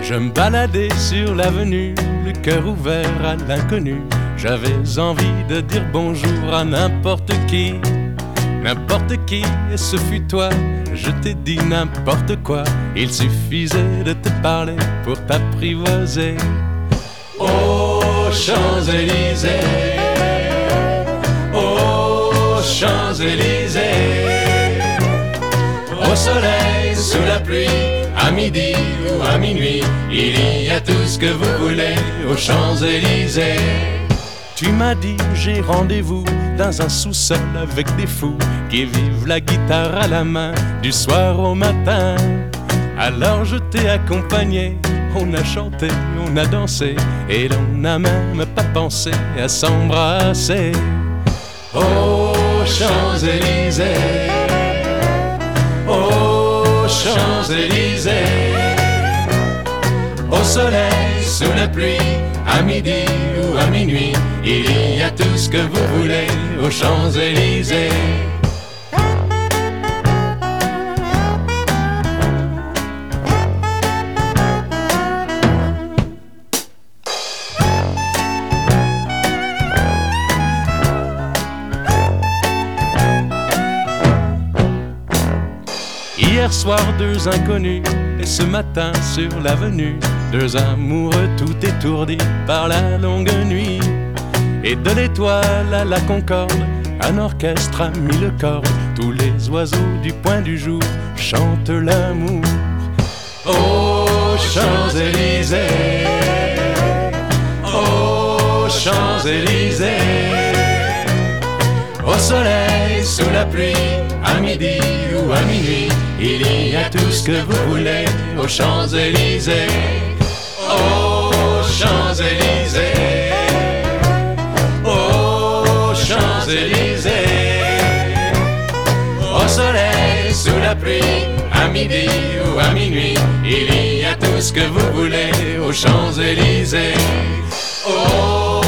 Je me baladais sur l'avenue, le cœur ouvert à l'inconnu. J'avais envie de dire bonjour à n'importe qui, et ce fut toi. Je t'ai dit n'importe quoi, il suffisait de te parler pour t'apprivoiser. Aux Champs-Élysées, aux Champs-Élysées, au soleil, sous la pluie, à midi ou à minuit, il y a tout ce que vous voulez aux Champs-Élysées. Tu m'as dit j'ai rendez-vous dans un sous-sol avec des fous qui vivent la guitare à la main du soir au matin. Alors je t'ai accompagné, on a chanté, on a dansé et l'on n'a même pas pensé à s'embrasser. Aux Champs-Élysées, aux Champs-Élysées, au soleil, sous la pluie, à midi ou à minuit, il y a tout ce que vous voulez aux Champs-Élysées. Hier soir, deux inconnus, et ce matin sur l'avenue, deux amoureux tout étourdis par la longue nuit. Et de l'étoile à la Concorde, un orchestre a mis le cordes. Tous les oiseaux du point du jour chantent l'amour. Aux Champs-Élysées, aux Champs-Élysées, au soleil, sous la pluie, à midi ou à minuit, il y a tout ce que vous voulez aux Champs-Élysées. Aux Champs-Élysées, aux Champs-Élysées, au soleil, sous la pluie, à midi ou à minuit, il y a tout ce que vous voulez aux Champs-Élysées. Aux